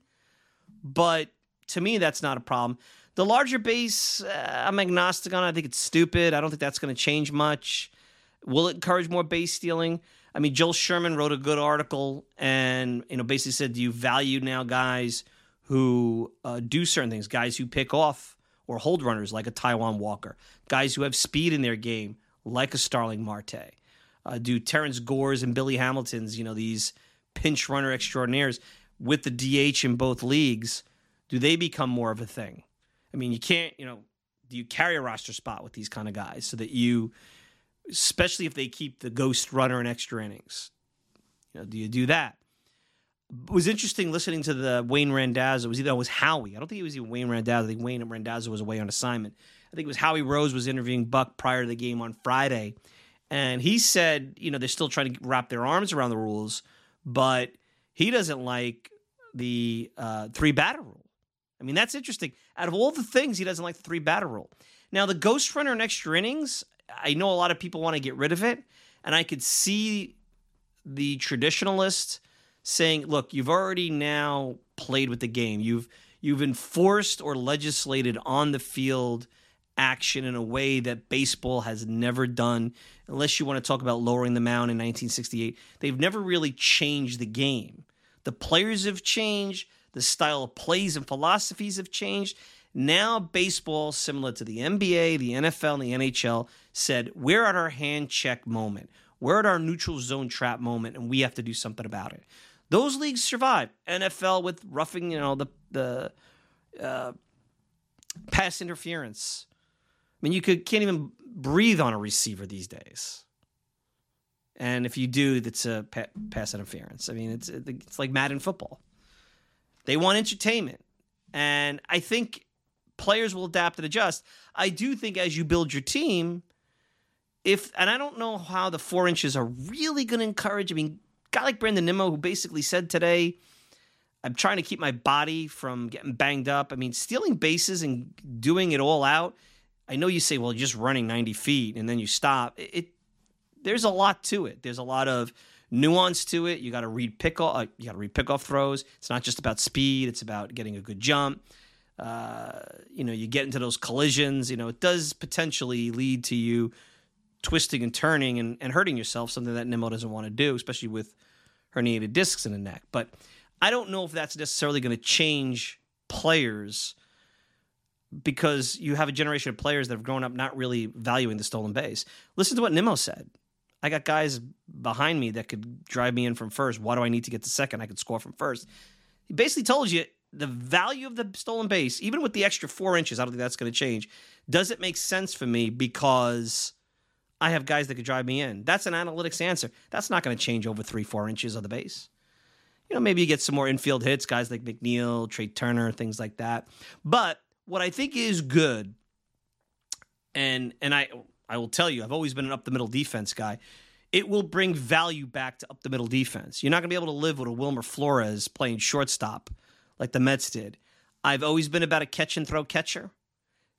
But to me, that's not a problem. The larger base, I'm agnostic on it. I think it's stupid. I don't think that's going to change much. Will it encourage more base stealing? I mean, Joel Sherman wrote a good article and, you know, basically said, do you value now guys who do certain things, guys who pick off or hold runners like a Taijuan Walker, guys who have speed in their game like a Starling Marte? Do Terrence Gores and Billy Hamiltons, you know, these pinch runner extraordinaires with the DH in both leagues, do they become more of a thing? I mean, you can't, you know, do you carry a roster spot with these kind of guys so that you, especially if they keep the ghost runner in extra innings, you know, do you do that? It was interesting listening to the Wayne Randazzo. It was Howie. I don't think it was even Wayne Randazzo. I think Wayne Randazzo was away on assignment. I think it was Howie Rose was interviewing Buck prior to the game on Friday. And he said, you know, they're still trying to wrap their arms around the rules, but he doesn't like the 3-batter rule. I mean, that's interesting. Out of all the things, he doesn't like the 3-batter rule. Now, the ghost runner in extra innings, I know a lot of people want to get rid of it, and I could see the traditionalists saying, look, you've already now played with the game. You've enforced or legislated on the field action in a way that baseball has never done, unless you want to talk about lowering the mound in 1968. They've never really changed the game. The players have changed. The style of plays and philosophies have changed. Now baseball, similar to the NBA, the NFL, and the NHL, said, we're at our hand check moment. We're at our neutral zone trap moment, and we have to do something about it. Those leagues survive. NFL with roughing, you know, the pass interference. I mean, you can't even breathe on a receiver these days. And if you do, that's a pass interference. I mean, it's like Madden football. They want entertainment. And I think players will adapt and adjust. I do think as you build your team, and I don't know how the 4 inches are really going to encourage. I mean, a guy like Brandon Nimmo, who basically said today, I'm trying to keep my body from getting banged up. I mean, stealing bases and doing it all out. I know you say, well, you're just running 90 feet and then you stop. There's a lot to it. There's a lot of nuance to it. You got to read pickoff throws. It's not just about speed. It's about getting a good jump. You know, you get into those collisions. You know, it does potentially lead to you twisting and turning and hurting yourself, something that Nimmo doesn't want to do, especially with herniated discs in the neck. But I don't know if that's necessarily going to change players, because you have a generation of players that have grown up not really valuing the stolen base. Listen to what Nimmo said. I got guys behind me that could drive me in from first. Why do I need to get to second? I could score from first. He basically told you the value of the stolen base, even with the extra 4 inches, I don't think that's going to change. Does it make sense for me because I have guys that could drive me in? That's an analytics answer. That's not going to change over 3-4 inches of the base. You know, maybe you get some more infield hits, guys like McNeil, Trey Turner, things like that. But what I think is good, and I will tell you, I've always been an up-the-middle defense guy. It will bring value back to up-the-middle defense. You're not going to be able to live with a Wilmer Flores playing shortstop like the Mets did. I've always been about a catch-and-throw catcher.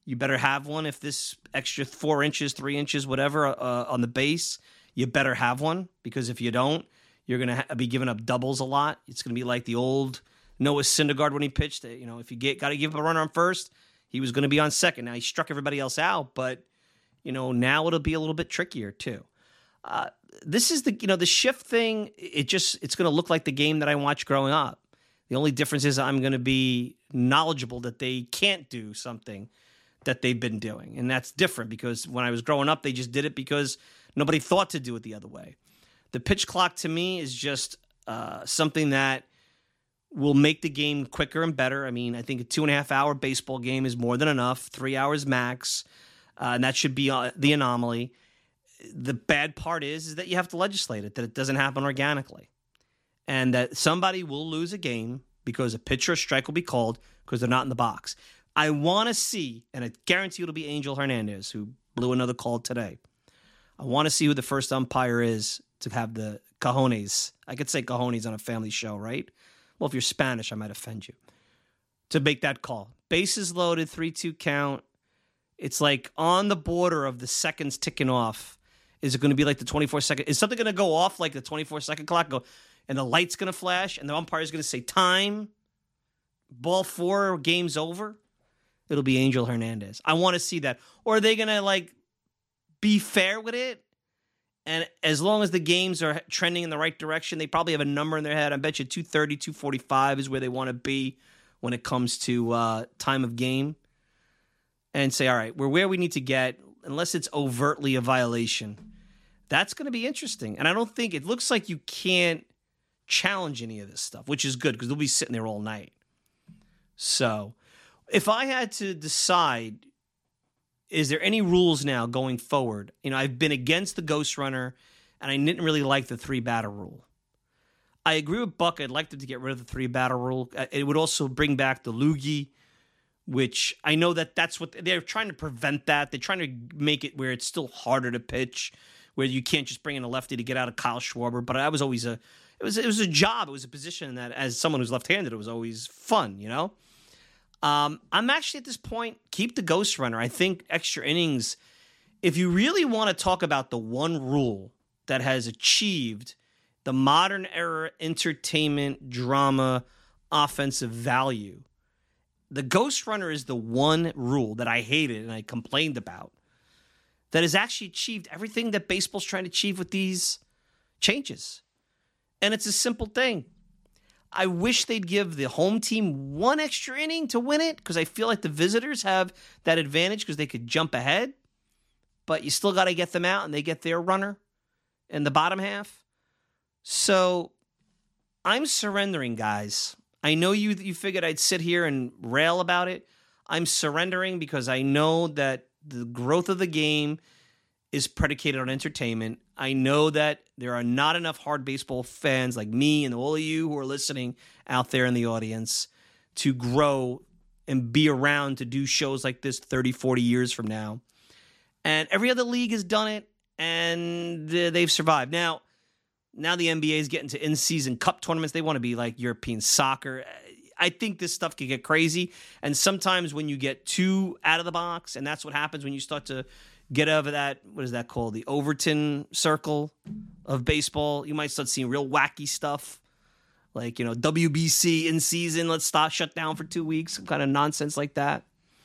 You better have one. If this extra 4 inches, 3 inches, whatever on the base, you better have one, because if you don't, you're going to be giving up doubles a lot. It's going to be like the old Noah Syndergaard when he pitched. If you got to give up a runner on first, he was going to be on second. Now he struck everybody else out, but now it'll be a little bit trickier too. This is the shift thing. It's going to look like the game that I watched growing up. The only difference is I'm going to be knowledgeable that they can't do something that they've been doing. And that's different, because when I was growing up, they just did it because nobody thought to do it the other way. The pitch clock to me is just something that will make the game quicker and better. I mean, I think a 2.5-hour baseball game is more than enough, 3 hours max, and that should be the anomaly. The bad part is that you have to legislate it, that it doesn't happen organically, and that somebody will lose a game because a pitch or a strike will be called because they're not in the box. I want to see, and I guarantee it'll be Angel Hernandez, who blew another call today. I want to see who the first umpire is to have the cojones. I could say cojones on a family show, right? Well, if you're Spanish, I might offend you. To make that call. Bases loaded, 3-2 count. It's like on the border of the seconds ticking off. Is it going to be like the 24-second? Is something going to go off like the 24-second clock? And the light's going to flash, and the umpire's going to say time, ball 4, game's over? It'll be Angel Hernandez. I want to see that. Or are they going to be fair with it? And as long as the games are trending in the right direction, they probably have a number in their head. I bet you 230, 245 is where they want to be when it comes to time of game. And say, all right, we're where we need to get, unless it's overtly a violation. That's going to be interesting. And I don't think, it looks like you can't challenge any of this stuff, which is good, because they'll be sitting there all night. So if I had to decide, is there any rules now going forward? I've been against the ghost runner, and I didn't really like the 3-batter rule. I agree with Buck. I'd like them to get rid of the 3-batter rule. It would also bring back the loogie, which I know that's what they're trying to prevent. That they're trying to make it where it's still harder to pitch, where you can't just bring in a lefty to get out of Kyle Schwarber. But I was always it was a job. It was a position that, as someone who's left-handed, it was always fun. I'm actually at this point, keep the ghost runner. I think extra innings, if you really want to talk about the one rule that has achieved the modern era entertainment, drama, offensive value, the ghost runner is the one rule that I hated and I complained about that has actually achieved everything that baseball's trying to achieve with these changes. And it's a simple thing. I wish they'd give the home team one extra inning to win it, because I feel like the visitors have that advantage because they could jump ahead. But you still got to get them out, and they get their runner in the bottom half. So I'm surrendering, guys. I know you figured I'd sit here and rail about it. I'm surrendering because I know that the growth of the game is predicated on entertainment. I know that there are not enough hard baseball fans like me and all of you who are listening out there in the audience to grow and be around to do shows like this 30, 40 years from now. And every other league has done it, and they've survived. Now the NBA is getting to in-season cup tournaments. They want to be like European soccer. I think this stuff can get crazy. And sometimes when you get too out of the box, and that's what happens when you start to get over that, what is that called? The Overton circle of baseball. You might start seeing real wacky stuff. Like, WBC in season, let's shut down for 2 weeks. Some kind of nonsense like that.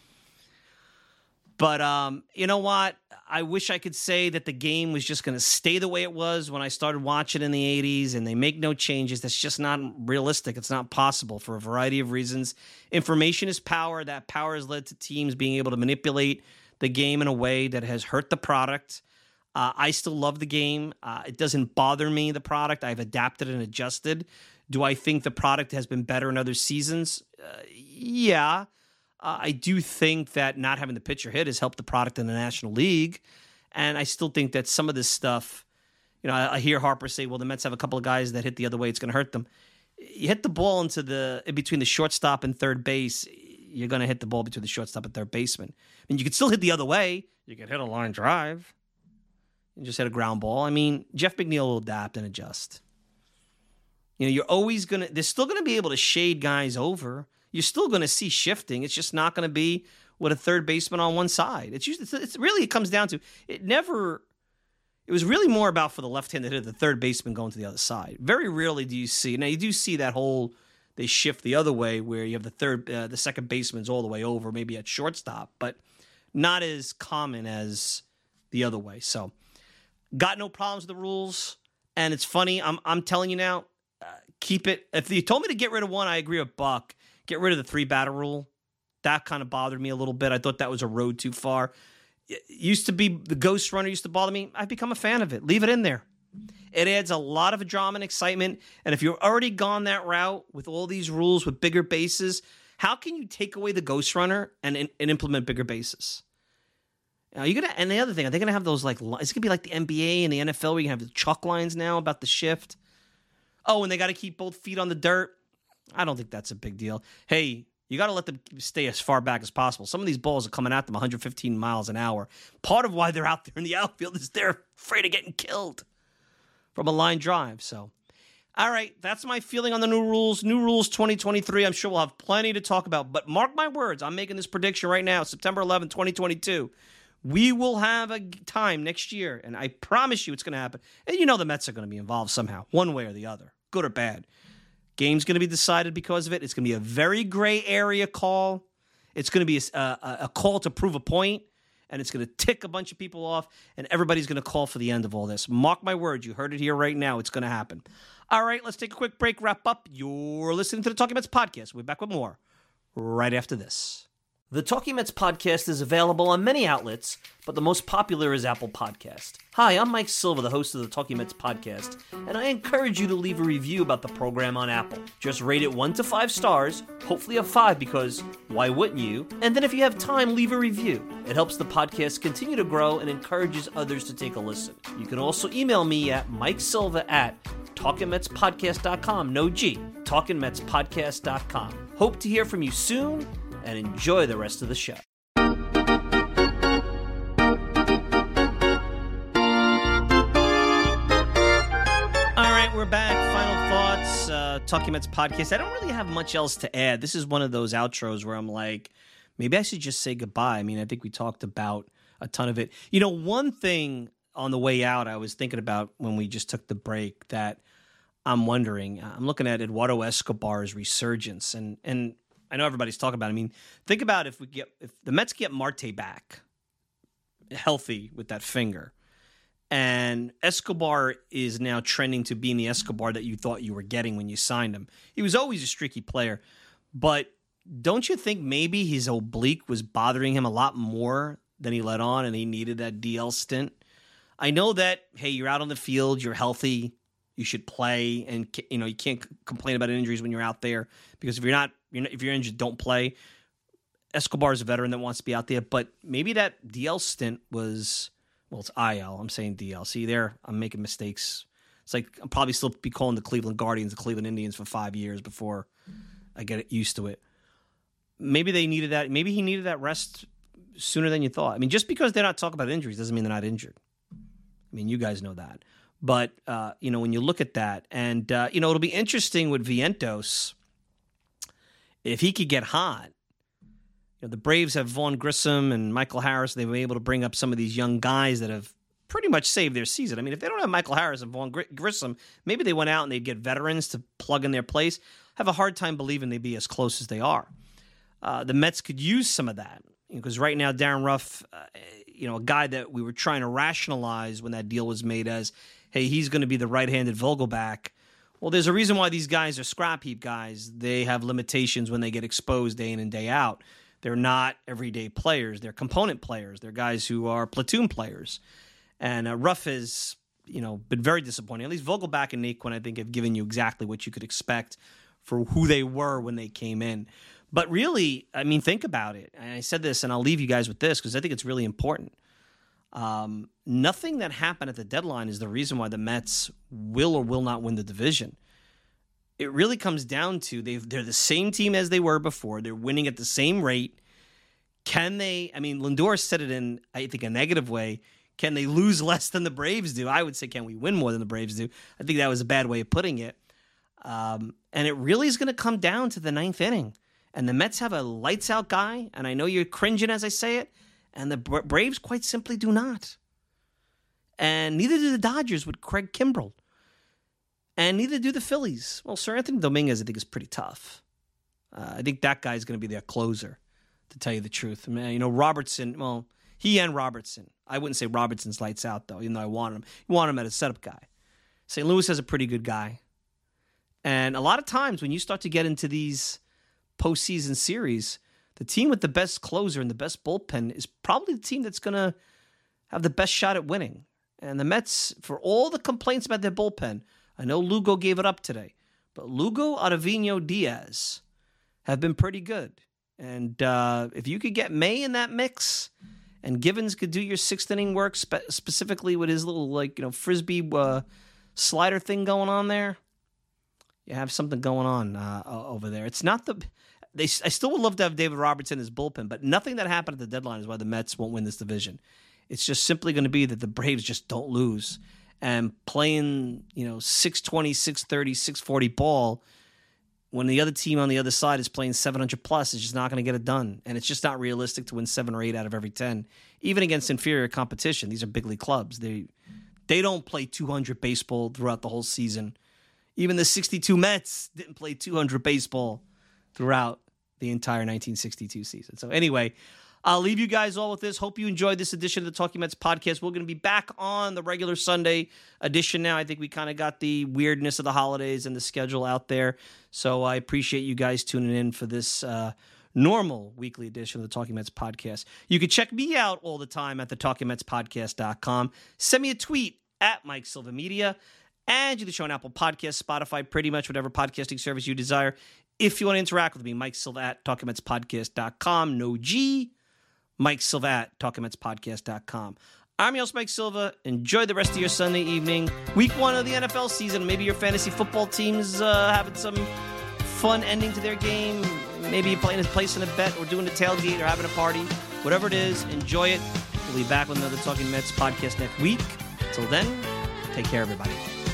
But you know what? I wish I could say that the game was just going to stay the way it was when I started watching in the 80s and they make no changes. That's just not realistic. It's not possible for a variety of reasons. Information is power. That power has led to teams being able to manipulate the game in a way that has hurt the product. I still love the game. It doesn't bother me, the product. I've adapted and adjusted. Do I think the product has been better in other seasons? Yeah. I do think that not having the pitcher hit has helped the product in the National League. And I still think that some of this stuff, I hear Harper say, well, the Mets have a couple of guys that hit the other way. It's going to hurt them. You hit the ball in between the shortstop and third base, you're going to hit the ball between the shortstop and third baseman. I mean, you could still hit the other way. You could hit a line drive and just hit a ground ball. I mean, Jeff McNeil will adapt and adjust. You're always they're still going to be able to shade guys over. You're still going to see shifting. It's just not going to be with a third baseman on one side. It's really, it comes down to, it was really more about for the left-handed hitter, the third baseman going to the other side. Very rarely do you see, now you do see that whole, they shift the other way where you have the second baseman's all the way over, maybe at shortstop, but not as common as the other way. So, got no problems with the rules, and it's funny, I'm telling you now, keep it. If you told me to get rid of one, I agree with Buck. Get rid of the 3-batter rule. That kind of bothered me a little bit. I thought that was a road too far. It used to be, the ghost runner used to bother me. I've become a fan of it. Leave it in there. It adds a lot of drama and excitement. And if you've already gone that route with all these rules with bigger bases, how can you take away the ghost runner and implement bigger bases? Now, and the other thing, are they going to have those, like, is it going to be like the NBA and the NFL where you can have the chalk lines now about the shift? Oh, and they got to keep both feet on the dirt? I don't think that's a big deal. Hey, you got to let them stay as far back as possible. Some of these balls are coming at them 115 miles an hour. Part of why they're out there in the outfield is they're afraid of getting killed from a line drive. So, all right, that's my feeling on the new rules. New rules 2023. I'm sure we'll have plenty to talk about. But mark my words, I'm making this prediction right now, September 11, 2022. We will have a time next year, and I promise you it's going to happen. And you know the Mets are going to be involved somehow, one way or the other, good or bad. Game's going to be decided because of it. It's going to be a very gray area call. It's going to be a call to prove a point, and it's going to tick a bunch of people off, and everybody's going to call for the end of all this. Mark my words. You heard it here right now. It's going to happen. All right, let's take a quick break, wrap up. You're listening to the Talking Mets podcast. We'll be back with more right after this. The Talking Mets podcast is available on many outlets, but the most popular is Apple Podcast. Hi, I'm Mike Silva, the host of the Talking Mets podcast, and I encourage you to leave a review about the program on Apple. Just rate it 1 to 5 stars, hopefully a 5 because why wouldn't you? And then if you have time, leave a review. It helps the podcast continue to grow and encourages others to take a listen. You can also email me at MikeSilva@TalkingMetsPodcast.com, no G, TalkingMetsPodcast.com. Hope to hear from you soon, and enjoy the rest of the show. All right, we're back. Final thoughts, Talking Mets podcast. I don't really have much else to add. This is one of those outros where I'm like, maybe I should just say goodbye. I mean, I think we talked about a ton of it. You know, one thing on the way out I was thinking about when we just took the break that I'm wondering, I'm looking at Eduardo Escobar's resurgence, and I know everybody's talking about it. I mean, think about if the Mets get Marte back healthy with that finger, and Escobar is now trending to being the Escobar that you thought you were getting when you signed him. He was always a streaky player, but don't you think maybe his oblique was bothering him a lot more than he let on, and he needed that DL stint? I know that, hey, you're out on the field, you're healthy, you should play, and you know you can't complain about injuries when you're out there, because if you're injured, don't play. Escobar is a veteran that wants to be out there, but maybe that DL stint was, well, it's IL. I'm saying DL. See there, I'm making mistakes. It's like I'll probably still be calling the Cleveland Guardians the Cleveland Indians for 5 years before I get used to it. Maybe they needed that. Maybe he needed that rest sooner than you thought. I mean, just because they're not talking about injuries doesn't mean they're not injured. I mean, you guys know that. But, you know, when you look at that, and, you know, it'll be interesting with Vientos, if he could get hot. You know, the Braves have Vaughn Grissom and Michael Harris. They were able to bring up some of these young guys that have pretty much saved their season. I mean, if they don't have Michael Harris and Vaughn Grissom, maybe they went out and they'd get veterans to plug in their place. I have a hard time believing they'd be as close as they are. The Mets could use some of that, because right now Darren Ruff, you know, a guy that we were trying to rationalize when that deal was made as, hey, he's going to be the right-handed Vogelback. Well, there's a reason why these guys are scrap heap guys. They have limitations when they get exposed day in and day out. They're not everyday players. They're component players. They're guys who are platoon players. And Ruff has, you know, been very disappointing. At least Vogelback and Naquin, I think, have given you exactly what you could expect for who they were when they came in. But really, I mean, think about it. And I said this, and I'll leave you guys with this because I think it's really important. Nothing that happened at the deadline is the reason why the Mets will or will not win the division. It really comes down to they're the same team as they were before. They're winning at the same rate. Can they? I mean, Lindor said it in, I think, a negative way. Can they lose less than the Braves do? I would say, can we win more than the Braves do? I think that was a bad way of putting it. And it really is going to come down to the ninth inning. And the Mets have a lights-out guy, and I know you're cringing as I say it, and the Braves quite simply do not. And neither do the Dodgers with Craig Kimbrell. And neither do the Phillies. Well, Sir Anthony Dominguez, I think, is pretty tough. I think that guy's going to be their closer, to tell you the truth. I mean, Robertson, well, he and Robertson. I wouldn't say Robertson's lights out, though, even though I want him. You want him as a setup guy. St. Louis has a pretty good guy. And a lot of times when you start to get into these postseason series, the team with the best closer and the best bullpen is probably the team that's going to have the best shot at winning. And the Mets, for all the complaints about their bullpen, I know Lugo gave it up today, but Lugo, Ottavino, Diaz have been pretty good. And if you could get May in that mix, and Givens could do your sixth inning work, specifically with his little frisbee slider thing going on there, you have something going on over there. It's not I still would love to have David Robertson as bullpen, but nothing that happened at the deadline is why the Mets won't win this division. It's just simply going to be that the Braves just don't lose. And playing, 620, 630, 640 ball when the other team on the other side is playing 700 plus is just not going to get it done. And it's just not realistic to win 7 or 8 out of every 10, even against inferior competition. These are big league clubs. They don't play 200 baseball throughout the whole season. Even the 62 Mets didn't play 200 baseball throughout the entire 1962 season. So anyway, I'll leave you guys all with this. Hope you enjoyed this edition of the Talking Mets podcast. We're going to be back on the regular Sunday edition now. I think we kind of got the weirdness of the holidays and the schedule out there. So I appreciate you guys tuning in for this normal weekly edition of the Talking Mets podcast. You can check me out all the time at thetalkingmetspodcast.com. Send me a tweet at Mike Silva Media. And you can show on Apple Podcasts, Spotify, pretty much whatever podcasting service you desire. If you want to interact with me, Mike Silva at talkingmetspodcast.com. No G. Mike Silva at talkingmetspodcast.com. I'm your host, Mike Silva. Enjoy the rest of your Sunday evening. Week 1 of the NFL season. Maybe your fantasy football team's having some fun ending to their game. Maybe you're placing a bet or doing a tailgate or having a party. Whatever it is, enjoy it. We'll be back with another Talking Mets podcast next week. Until then, take care, everybody.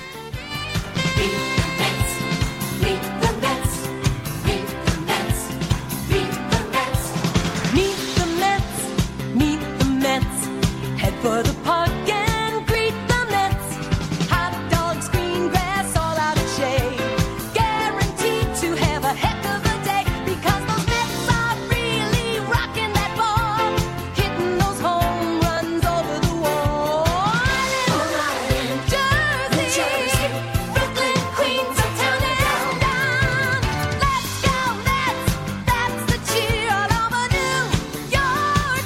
Meet the Mets. Meet the Mets. Meet the Mets. Meet the Mets. Meet the Mets. Meet the Mets. Head for the park and greet the Mets. Hot dogs, green grass, all out of shade. Guaranteed to have a heck of a day because those Mets are really rocking that ball, hitting those home runs over the wall. In Jersey, Brooklyn, Queens, uptown and down. Let's go Mets! That's the cheer all over New York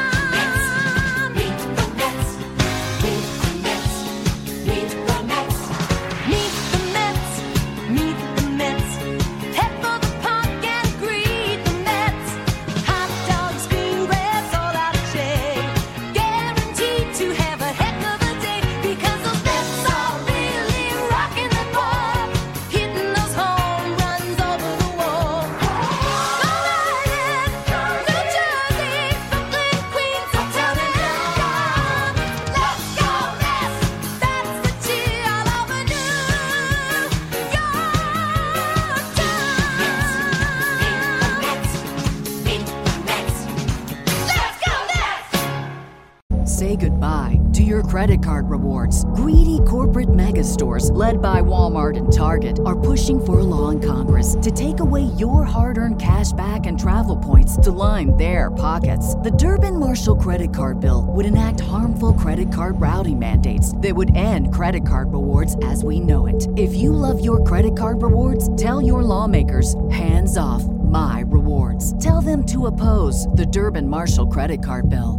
town. Meet the Mets. Meet the Mets. Meet the Mets. Meet the Mets. Meet the Mets. Head for the park and greet the Mets. Hot dogs, green grass, all out of shade. Guaranteed to have a heck of a day because those Mets are really rocking the ball, hitting those home runs over the wall. Long Island, New Jersey, Brooklyn, Queens, uptown and down. Let's go Mets! That's the cheer all over New York town. Meet the Mets. Let's go Mets! Say goodbye to your credit card rewards. Greedy corporate mega stores, led by Walmart and Target, are pushing for a law in Congress to take away your hard-earned cash back and travel points to line their pockets. The Durbin-Marshall credit card bill would enact harmful credit card routing mandates that would end credit card rewards as we know it. If you love your credit card rewards, tell your lawmakers, hands off my rewards. Tell them to oppose the Durbin-Marshall credit card bill.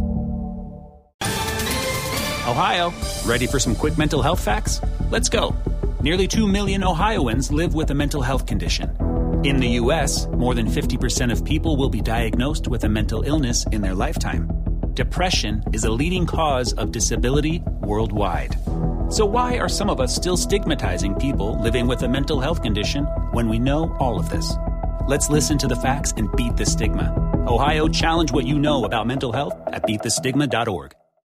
Ohio, ready for some quick mental health facts? Let's go. Nearly 2 million Ohioans live with a mental health condition. In the U.S., more than 50% of people will be diagnosed with a mental illness in their lifetime. Depression is a leading cause of disability worldwide. So why are some of us still stigmatizing people living with a mental health condition when we know all of this? Let's listen to the facts and beat the stigma. Ohio, challenge what you know about mental health at beatthestigma.org.